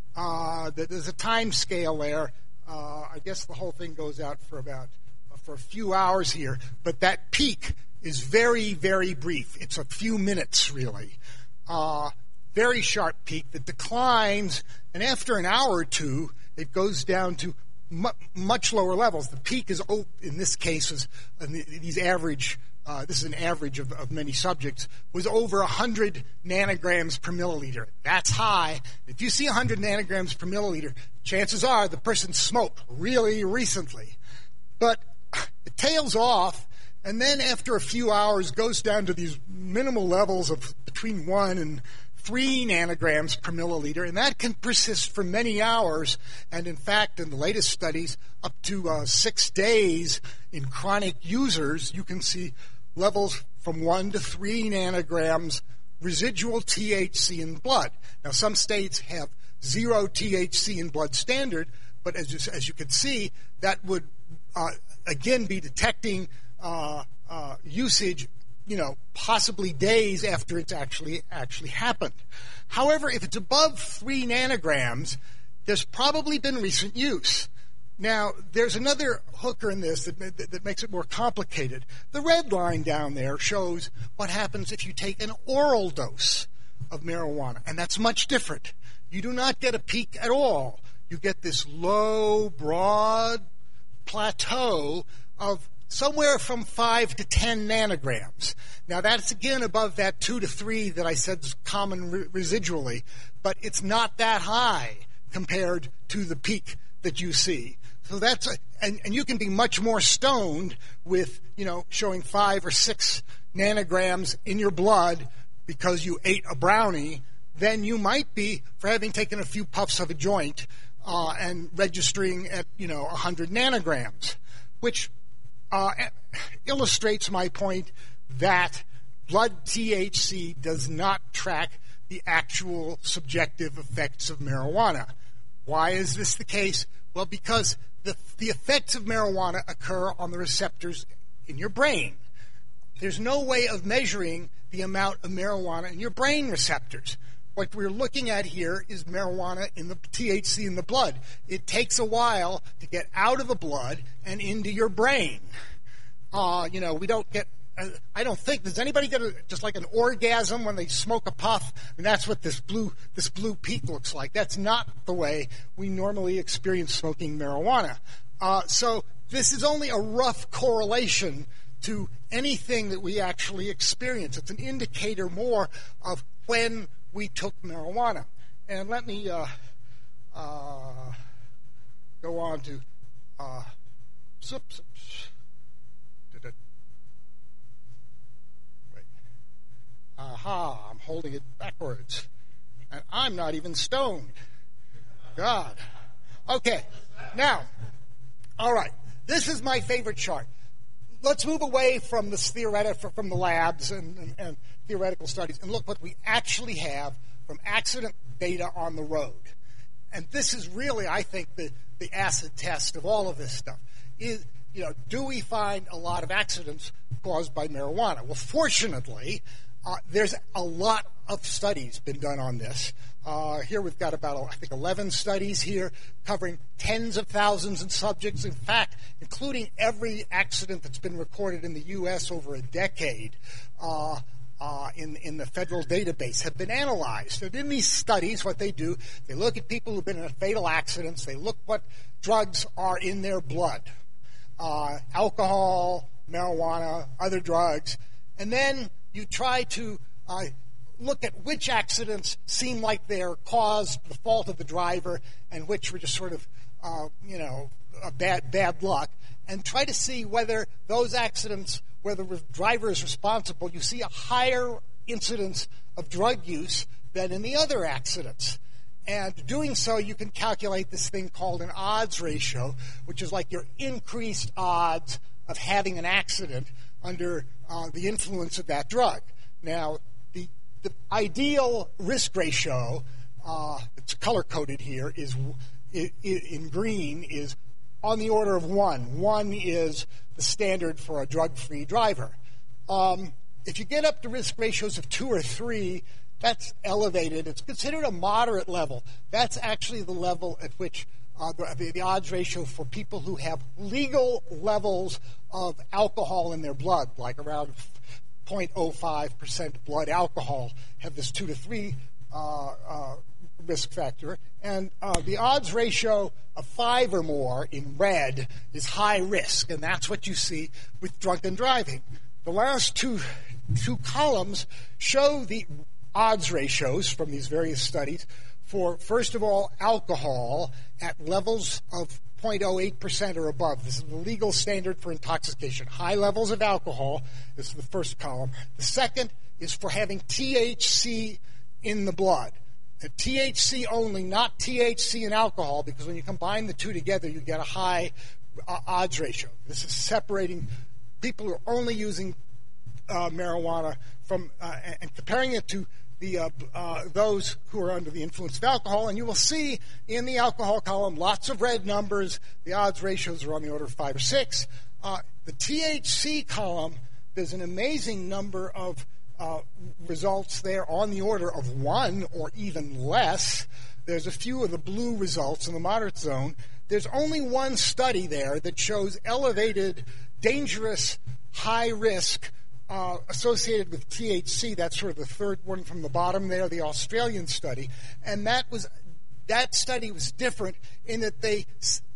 Speaker 27: Uh, there's a time scale there. Uh, I guess the whole thing goes out for about uh, for a few hours here, but that peak is very, very brief. It's a few minutes, really. Uh, very sharp peak that declines, and after an hour or two, it goes down to mu- much lower levels. The peak is, in this case, is uh, these average. Uh, this is an average of, of many subjects, was over one hundred nanograms per milliliter. That's high. If you see one hundred nanograms per milliliter, chances are the person smoked really recently. But it tails off, and then after a few hours goes down to these minimal levels of between one and three nanograms per milliliter, and that can persist for many hours, and in fact, in the latest studies, up to uh, six days in chronic users, you can see levels from one to three nanograms residual T H C in blood. Now, some states have zero T H C in blood standard, but as you, as you can see, that would uh, again be detecting uh, uh, usage, you know, possibly days after it's actually actually happened. However, if it's above three nanograms, there's probably been recent use. Now, there's another hooker in this that, that, that makes it more complicated. The red line down there shows what happens if you take an oral dose of marijuana, and that's much different. You do not get a peak at all. You get this low, broad plateau of somewhere from five to ten nanograms. Now, that's again above that two to three that I said is common re- residually, but it's not that high compared to the peak that you see. So that's a, and, and you can be much more stoned with, you know, showing five or six nanograms in your blood because you ate a brownie than you might be for having taken a few puffs of a joint uh, and registering at, you know, one hundred nanograms, which uh, illustrates my point that blood T H C does not track the actual subjective effects of marijuana. Why is this the case? Well, because the, the effects of marijuana occur on the receptors in your brain. There's no way of measuring the amount of marijuana in your brain receptors. What we're looking at here is marijuana in the T H C in the blood. It takes a while to get out of the blood and into your brain. Uh, you know, we don't get... I don't think, does anybody get a, just like an orgasm when they smoke a puff? And that's what this blue this blue peak looks like. That's not the way we normally experience smoking marijuana. Uh, so this is only a rough correlation to anything that we actually experience. It's an indicator more of when we took marijuana. And let me uh, uh, go on to... Uh, oops, Aha, I'm holding it backwards. And I'm not even stoned. God. Okay, now, all right, this is my favorite chart. Let's move away from this theoretical, from the labs and, and, and theoretical studies, and look what we actually have from accident data on the road. And this is really, I think, the, the acid test of all of this stuff. Is, you know, do we find a lot of accidents caused by marijuana? Well, fortunately, Uh, there's a lot of studies been done on this. Uh, here we've got about, I think, eleven studies here covering tens of thousands of subjects. In fact, including every accident that's been recorded in the U S over a decade uh, uh, in, in the federal database have been analyzed. And in these studies, what they do, they look at people who've been in fatal accidents. They look what drugs are in their blood, uh, alcohol, marijuana, other drugs, and then you try to uh, look at which accidents seem like they're caused the fault of the driver and which were just sort of, uh, you know, a bad bad luck, and try to see whether those accidents where the driver is responsible, you see a higher incidence of drug use than in the other accidents. And doing so, you can calculate this thing called an odds ratio, which is like your increased odds of having an accident under uh, the influence of that drug. Now, the, the ideal risk ratio, uh, it's color-coded here, is i- i- in green, is on the order of one. One is the standard for a drug-free driver. Um, if you get up to risk ratios of two or three, that's elevated. It's considered a moderate level. That's actually the level at which uh, the, the odds ratio for people who have legal levels of alcohol in their blood, like around zero point zero five percent blood alcohol, have this two to three uh, uh, risk factor. And uh, the odds ratio of five or more in red is high risk, and that's what you see with drunken driving. The last two two columns show the odds ratios from these various studies for, first of all, alcohol at levels of zero point zero eight percent or above. This is the legal standard for intoxication. High levels of alcohol is the first column. The second is for having T H C in the blood. And T H C only, not T H C and alcohol, because when you combine the two together, you get a high uh, odds ratio. This is separating people who are only using uh, marijuana from uh, and comparing it to the uh, uh, those who are under the influence of alcohol. And you will see in the alcohol column lots of red numbers. The odds ratios are on the order of five or six. Uh, the T H C column, there's an amazing number of uh, results there on the order of one or even less. There's a few of the blue results in the moderate zone. There's only one study there that shows elevated, dangerous, high risk uh, associated with T H C. That's sort of the third one from the bottom there, the Australian study. And that was that study was different in that they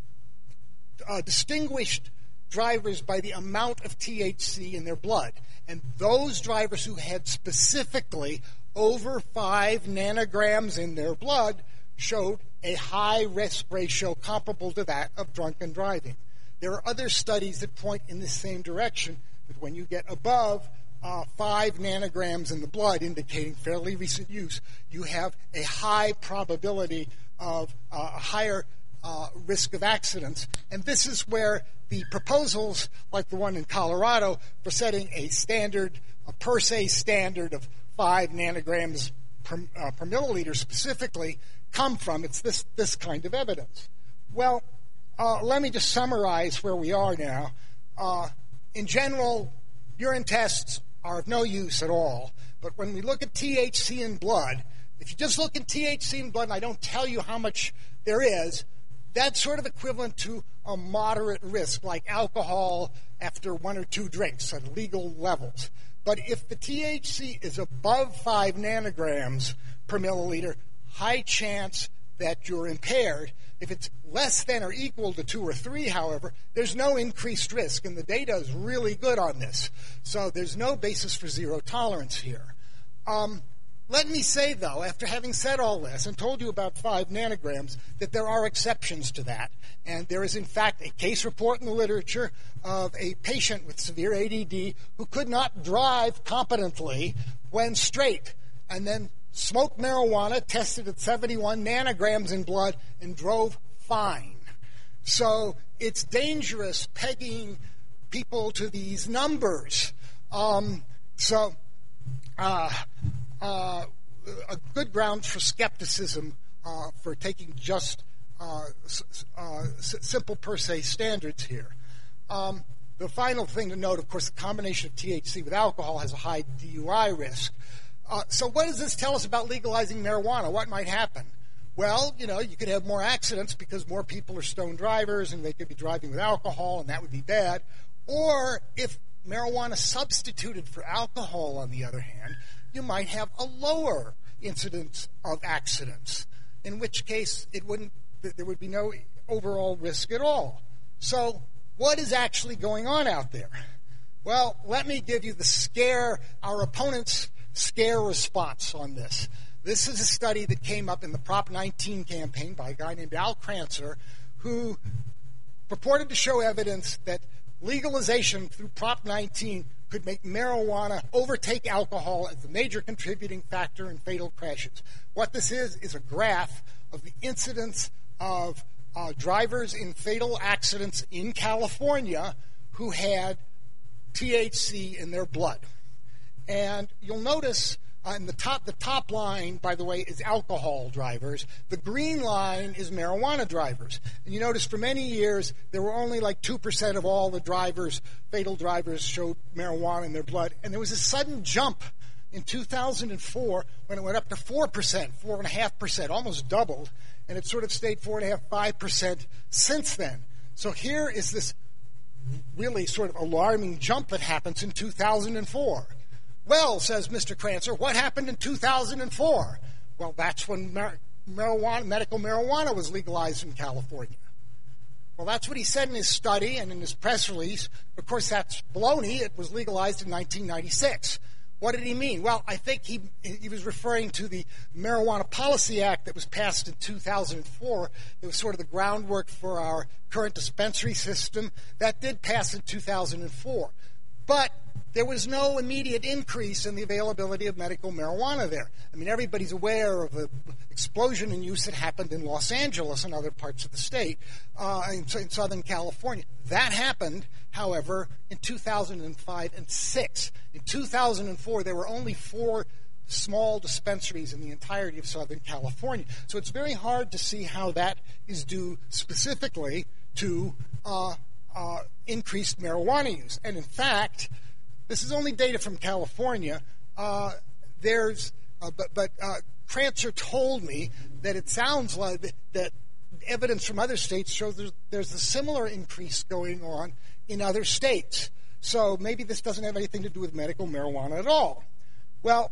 Speaker 27: uh, distinguished drivers by the amount of T H C in their blood. And those drivers who had specifically over five nanograms in their blood showed a high risk ratio comparable to that of drunken driving. There are other studies that point in the same direction, that when you get above uh, five nanograms in the blood, indicating fairly recent use, you have a high probability of uh, a higher uh, risk of accidents. And this is where the proposals, like the one in Colorado, for setting a standard, a per se standard of five nanograms per, uh, per milliliter specifically, come from. It's this, this kind of evidence. Well, uh, let me just summarize where we are now. Uh, in general, urine tests are of no use at all. But when we look at T H C in blood, if you just look at T H C in blood and I don't tell you how much there is, that's sort of equivalent to a moderate risk, like alcohol after one or two drinks at legal levels. But if the T H C is above five nanograms per milliliter, high chance that you're impaired. If it's less than or equal to two or three, however, there's no increased risk, and the data is really good on this. So there's no basis for zero tolerance here. Um, let me say, though, after having said all this and told you about five nanograms, that there are exceptions to that. And there is, in fact, a case report in the literature of a patient with severe A D D who could not drive competently when straight, and then smoked marijuana, tested at seventy-one nanograms in blood, and drove fine. So it's dangerous pegging people to these numbers. Um, so uh, uh, a good ground for skepticism uh, for taking just uh, uh, simple per se standards here. Um, the final thing to note, of course, the combination of T H C with alcohol has a high D U I risk. Uh, so what does this tell us about legalizing marijuana? What might happen? Well, you know, you could have more accidents because more people are stoned drivers and they could be driving with alcohol, and that would be bad. Or if marijuana substituted for alcohol, on the other hand, you might have a lower incidence of accidents, in which case it wouldn't, there would be no overall risk at all. So what is actually going on out there? Well, let me give you the scare our opponents scare response on this. This is a study that came up in the Prop nineteen campaign by a guy named Al Krancer, who purported to show evidence that legalization through Prop nineteen could make marijuana overtake alcohol as the major contributing factor in fatal crashes. What this is is a graph of the incidence of uh, drivers in fatal accidents in California who had T H C in their blood. And you'll notice uh, in the top, the top line, by the way, is alcohol drivers. The green line is marijuana drivers. And you notice for many years there were only like two percent of all the drivers, fatal drivers, showed marijuana in their blood. And there was a sudden jump in two thousand four when it went up to four percent, four point five percent, almost doubled. And it sort of stayed four point five, five percent since then. So here is this really sort of alarming jump that happens in two thousand four. Well, says Mister Krancer, what happened in two thousand four? Well, that's when mar- marijuana, medical marijuana was legalized in California. Well, that's what he said in his study and in his press release. Of course, that's baloney. It was legalized in nineteen ninety-six. What did he mean? Well, I think he he was referring to the Marijuana Policy Act that was passed in two thousand four. It was sort of the groundwork for our current dispensary system. That did pass in two thousand four. But there was no immediate increase in the availability of medical marijuana there. I mean, everybody's aware of the explosion in use that happened in Los Angeles and other parts of the state, uh, in, in Southern California. That happened, however, in two thousand five and six. In two thousand four, there were only four small dispensaries in the entirety of Southern California. So it's very hard to see how that is due specifically to uh, uh, increased marijuana use. And in fact, this is only data from California. Uh, there's, uh, but, but uh, Krancer told me that it sounds like that, that evidence from other states shows there's, there's a similar increase going on in other states. So maybe this doesn't have anything to do with medical marijuana at all. Well,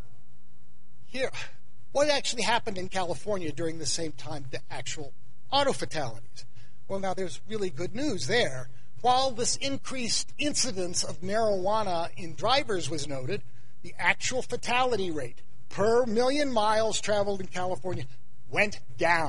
Speaker 27: here, what actually happened in California during the same time to actual auto fatalities? Well, now there's really good news there. While this increased incidence of marijuana in drivers was noted, the actual fatality rate per million miles traveled in California went down.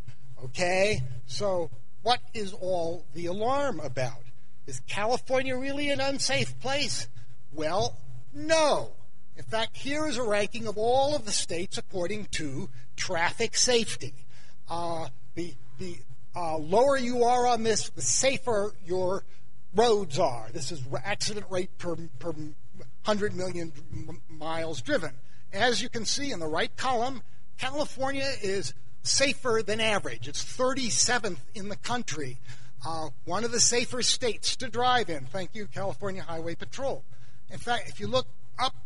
Speaker 27: Okay? So what is all the alarm about? Is California really an unsafe place? Well, no. In fact, here is a ranking of all of the states according to traffic safety. Uh, the the uh, lower you are on this, the safer your roads are. This is accident rate per, per one hundred million m- miles driven. As you can see in the right column, California is safer than average. It's thirty-seventh in the country. Uh, one of the safer states to drive in. Thank you, California Highway Patrol. In fact, if you look up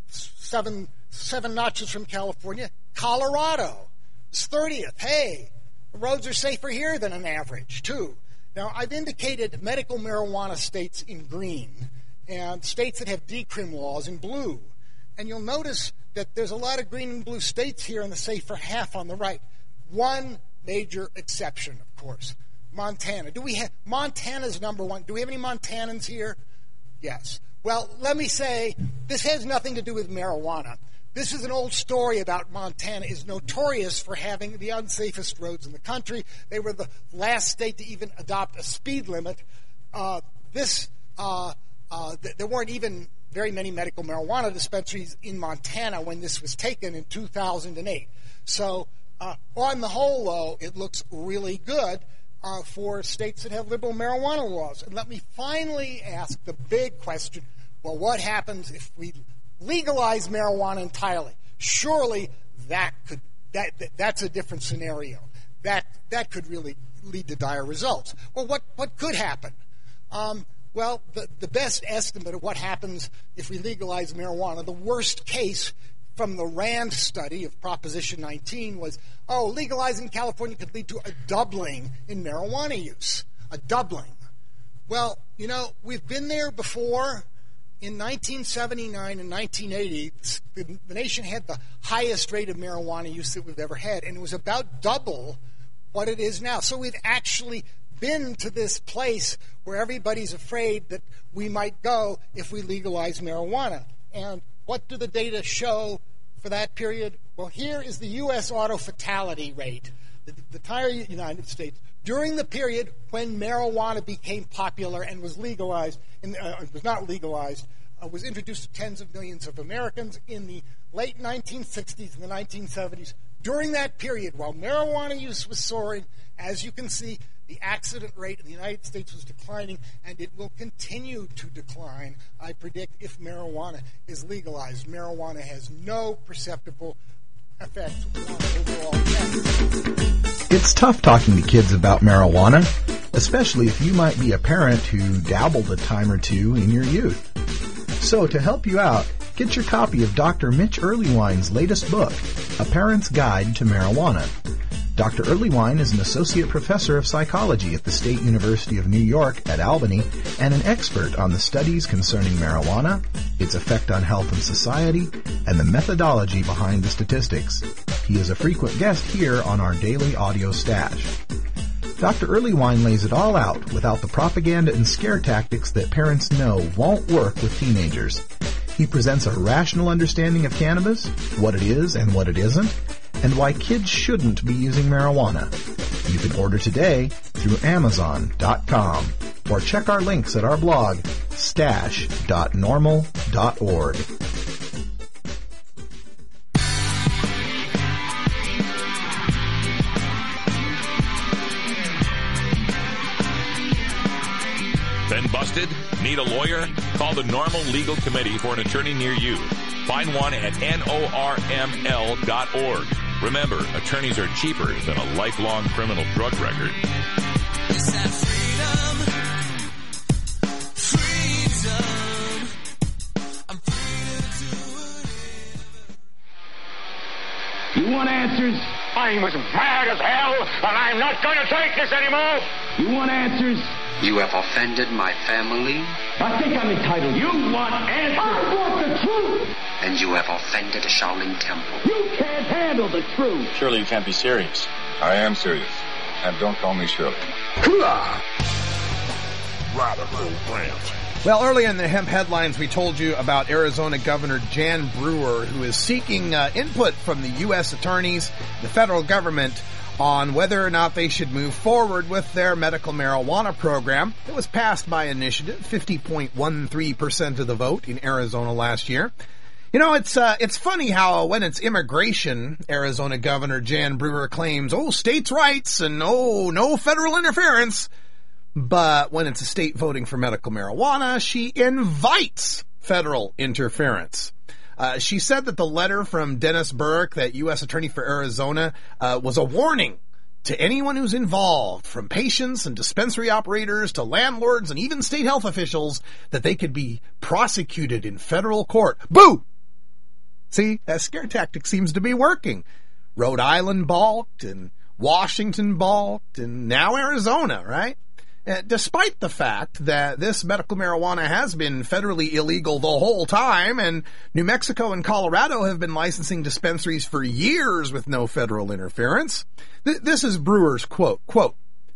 Speaker 27: seven seven notches from California, Colorado is thirtieth. Hey, the roads are safer here than an average, too. Now, I've indicated medical marijuana states in green and states that have decrim laws in blue. And you'll notice that there's a lot of green and blue states here in the safer half on the right. One major exception, of course, Montana. Do we have Montana's number one? Do we have any Montanans here? Yes. Well, let me say this has nothing to do with marijuana. This is an old story about Montana is notorious for having the unsafest roads in the country. They were the last state to even adopt a speed limit. Uh, this uh, uh, th- there weren't even very many medical marijuana dispensaries in Montana when this was taken in two thousand eight. So uh, on the whole, though, it looks really good uh, for states that have liberal marijuana laws. And let me finally ask the big question, well, what happens if we legalize marijuana entirely? Surely that could that, that that's a different scenario. That that could really lead to dire results. Well, what what could happen? Um, well, the the best estimate of what happens if we legalize marijuana, the worst case from the RAND study of Proposition nineteen was, oh, legalizing California could lead to a doubling in marijuana use. A doubling. Well, you know, we've been there before. In nineteen seventy-nine and nineteen eighty, the, the nation had the highest rate of marijuana use that we've ever had, and it was about double what it is now. So we've actually been to this place where everybody's afraid that we might go if we legalize marijuana. And what do the data show for that period? Well, here is the U S auto fatality rate, the, the entire United States, during the period when marijuana became popular and was legalized, and uh, was not legalized, uh, was introduced to tens of millions of Americans in the late nineteen sixties and the nineteen seventies. During that period, while marijuana use was soaring, as you can see, the accident rate in the United States was declining, and it will continue to decline, I predict, if marijuana is legalized. Marijuana has no perceptible effect on overall death.
Speaker 23: It's tough talking to kids about marijuana, especially if you might be a parent who dabbled a time or two in your youth. So to help you out, get your copy of Doctor Mitch Earlywine's latest book, A Parent's Guide to Marijuana. Doctor Earlywine is an associate professor of psychology at the State University of New York at Albany and an expert on the studies concerning marijuana, its effect on health and society, and the methodology behind the statistics. He is a frequent guest here on our daily audio stash. Doctor Earlywine lays it all out without the propaganda and scare tactics that parents know won't work with teenagers. He presents a rational understanding of cannabis, what it is and what it isn't, and why kids shouldn't be using marijuana. You can order today through Amazon dot com or check our links at our blog, stash dot normal dot org.
Speaker 1: Been busted? Need a lawyer? Call the Normal Legal Committee for an attorney near you. Find one at N O R M L dot org. Remember, attorneys are cheaper than a lifelong criminal drug record.
Speaker 21: It's that freedom, freedom. I'm free to do it.
Speaker 3: You want answers? I'm as mad as hell, and I'm not going to take this anymore. You want answers?
Speaker 4: You have offended my family.
Speaker 3: I think I'm entitled. You want answers? I want the truth.
Speaker 4: And you have offended the Shaolin Temple.
Speaker 3: You can't handle the truth.
Speaker 5: Surely you can't be serious.
Speaker 8: I am serious. And don't call me Shirley.
Speaker 22: Radical Rant.
Speaker 6: Well, earlier in the hemp headlines, we told you about Arizona Governor Jan Brewer, who is seeking uh, input from the U S attorneys, the federal government, on whether or not they should move forward with their medical marijuana program. It was passed by initiative, fifty point one three percent of the vote in Arizona last year. You know, it's uh, it's funny how when it's immigration, Arizona Governor Jan Brewer claims, oh, states' rights and oh, no federal interference. But when it's a state voting for medical marijuana, she invites federal interference. Uh, she said that the letter from Dennis Burke, that U S attorney for Arizona, uh, was a warning to anyone who's involved, from patients and dispensary operators to landlords and even state health officials, that they could be prosecuted in federal court. Boo! See, that scare tactic seems to be working. Rhode Island balked, and Washington balked, and now Arizona, right? Uh, despite the fact that this medical marijuana has been federally illegal the whole time, and New Mexico and Colorado have been licensing dispensaries for years with no federal interference. Th- this is Brewer's quote, quote,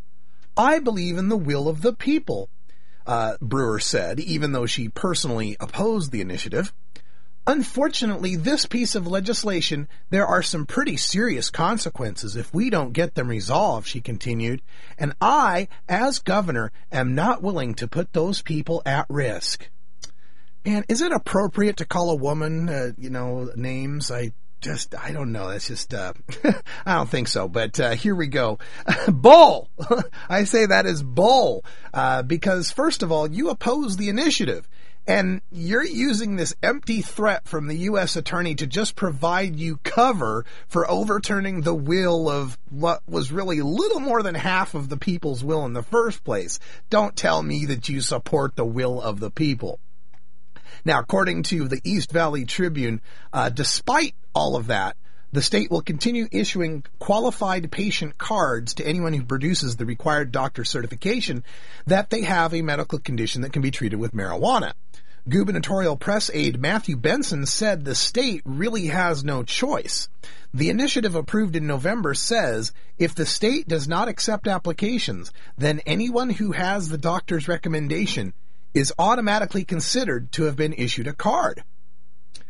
Speaker 6: "I believe in the will of the people," uh, Brewer said, even though she personally opposed the initiative. "Unfortunately, this piece of legislation, there are some pretty serious consequences if we don't get them resolved," she continued, "and I, as governor, am not willing to put those people at risk." Man, is it appropriate to call a woman, uh, you know, names? I just, I don't know. That's just, uh, I don't think so. But uh, here we go. Bull! I say that is bull, uh, because first of all, you oppose the initiative. And you're using this empty threat from the U S attorney to just provide you cover for overturning the will of what was really little more than half of the people's will in the first place. Don't tell me that you support the will of the people. Now, according to the East Valley Tribune, uh, despite all of that, the state will continue issuing qualified patient cards to anyone who produces the required doctor certification that they have a medical condition that can be treated with marijuana. Gubernatorial press aide Matthew Benson said the state really has no choice. The initiative approved in November says if the state does not accept applications, then anyone who has the doctor's recommendation is automatically considered to have been issued a card.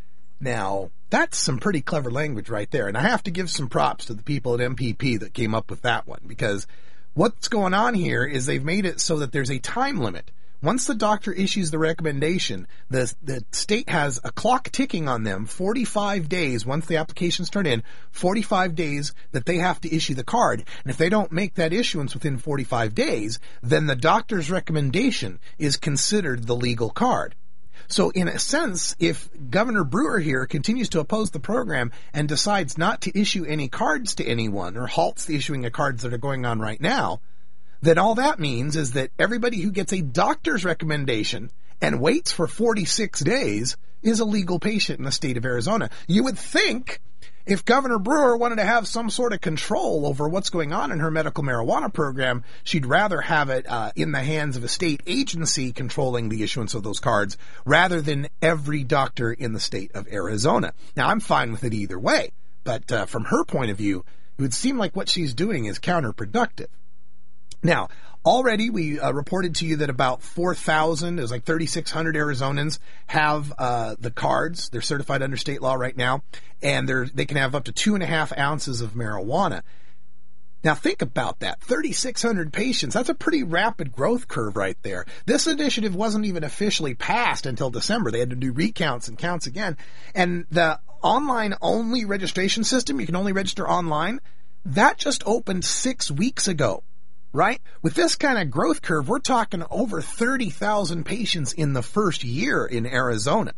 Speaker 6: Now, that's some pretty clever language right there, and I have to give some props to the people at M P P that came up with that one, because what's going on here is they've made it so that there's a time limit. Once the doctor issues the recommendation, the the state has a clock ticking on them, forty-five days, once the application's turned in, forty-five days that they have to issue the card. And if they don't make that issuance within forty-five days, then the doctor's recommendation is considered the legal card. So in a sense, if Governor Brewer here continues to oppose the program and decides not to issue any cards to anyone, or halts the issuing of cards that are going on right now, then all that means is that everybody who gets a doctor's recommendation and waits for forty-six days is a legal patient in the state of Arizona. You would think if Governor Brewer wanted to have some sort of control over what's going on in her medical marijuana program, she'd rather have it uh, in the hands of a state agency controlling the issuance of those cards rather than every doctor in the state of Arizona. Now, I'm fine with it either way, but uh, from her point of view, it would seem like what she's doing is counterproductive. Now, already we uh, reported to you that about four thousand, it was like thirty-six hundred Arizonans have uh, the cards. They're certified under state law right now, and they're, they can have up to two and a half ounces of marijuana. Now, think about that. thirty-six hundred patients, that's a pretty rapid growth curve right there. This initiative wasn't even officially passed until December. They had to do recounts and counts again. And the online-only registration system, you can only register online, that just opened six weeks ago. Right? With this kind of growth curve, we're talking over thirty thousand patients in the first year in Arizona.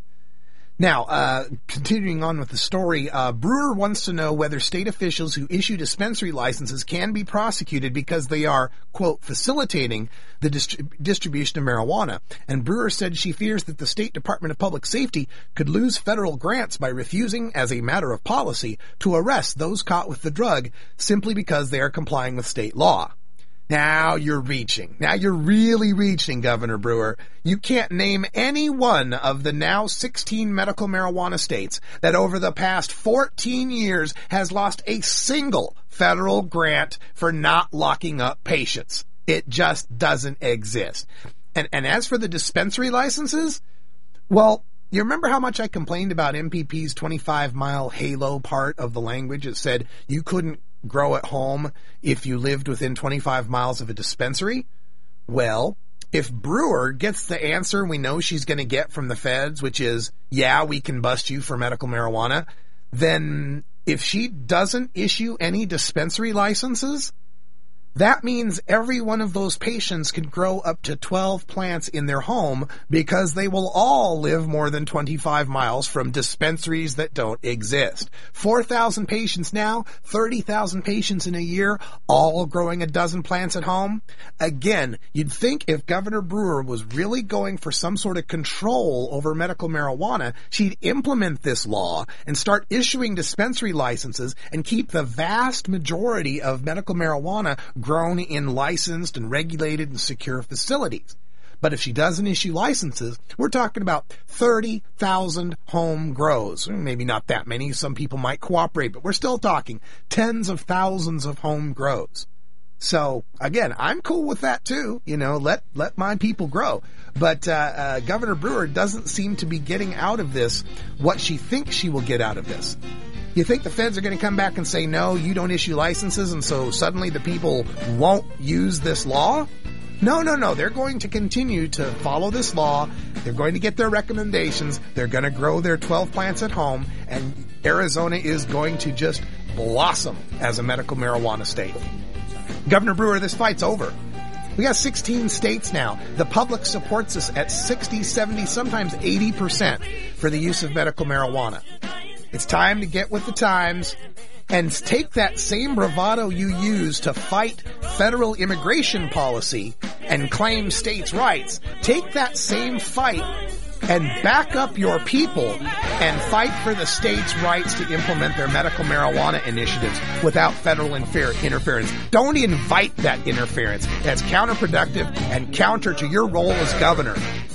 Speaker 6: Now, uh, continuing on with the story, uh, Brewer wants to know whether state officials who issue dispensary licenses can be prosecuted because they are, quote, facilitating the distri- distribution of marijuana. And Brewer said she fears that the State Department of Public Safety could lose federal grants by refusing, as a matter of policy, to arrest those caught with the drug simply because they are complying with state law. Now you're reaching. Now you're really reaching, Governor Brewer. You can't name any one of the now sixteen medical marijuana states that over the past fourteen years has lost a single federal grant for not locking up patients. It just doesn't exist. And, and as for the dispensary licenses, well, you remember how much I complained about M P P's twenty-five mile halo part of the language? It said you couldn't grow at home if you lived within twenty-five miles of a dispensary? Well, if Brewer gets the answer we know she's going to get from the feds, which is, yeah, we can bust you for medical marijuana, then if she doesn't issue any dispensary licenses, that means every one of those patients can grow up to twelve plants in their home because they will all live more than twenty-five miles from dispensaries that don't exist. four thousand patients now, thirty thousand patients in a year, all growing a dozen plants at home. Again, you'd think if Governor Brewer was really going for some sort of control over medical marijuana, she'd implement this law and start issuing dispensary licenses and keep the vast majority of medical marijuana grown in licensed and regulated and secure facilities. But if she doesn't issue licenses, we're talking about thirty thousand home grows. Maybe not that many. Some people might cooperate, but we're still talking tens of thousands of home grows. So, again, I'm cool with that too. You know, let, let my people grow. But uh, uh, Governor Brewer doesn't seem to be getting out of this what she thinks she will get out of this. You think the feds are going to come back and say, no, you don't issue licenses, and so suddenly the people won't use this law? No, no, no. They're going to continue to follow this law. They're going to get their recommendations. They're going to grow their twelve plants at home, and Arizona is going to just blossom as a medical marijuana state. Governor Brewer, this fight's over. We got sixteen states now. The public supports us at sixty, seventy, sometimes eighty percent for the use of medical marijuana. It's time to get with the times and take that same bravado you use to fight federal immigration policy and claim states' rights. Take that same fight and back up your people and fight for the states' rights to implement their medical marijuana initiatives without federal infer- interference. Don't invite that interference. That's counterproductive and counter to your role as governor.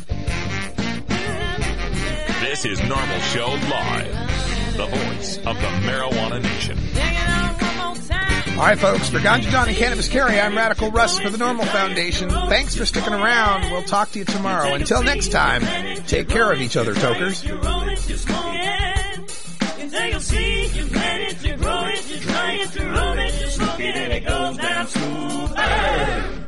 Speaker 1: This is Normal Show Live, the voice of the Marijuana Nation.
Speaker 6: All right, folks, for Ganja John and Cannabis Carry, I'm Radical Russ for the Normal Foundation. Thanks for sticking around. We'll talk to you tomorrow. Until next time, take care of each other, tokers.
Speaker 21: You take a seed, you plant it, you grow it, you dry it, you roll it, you smoke it, and it goes down smooth.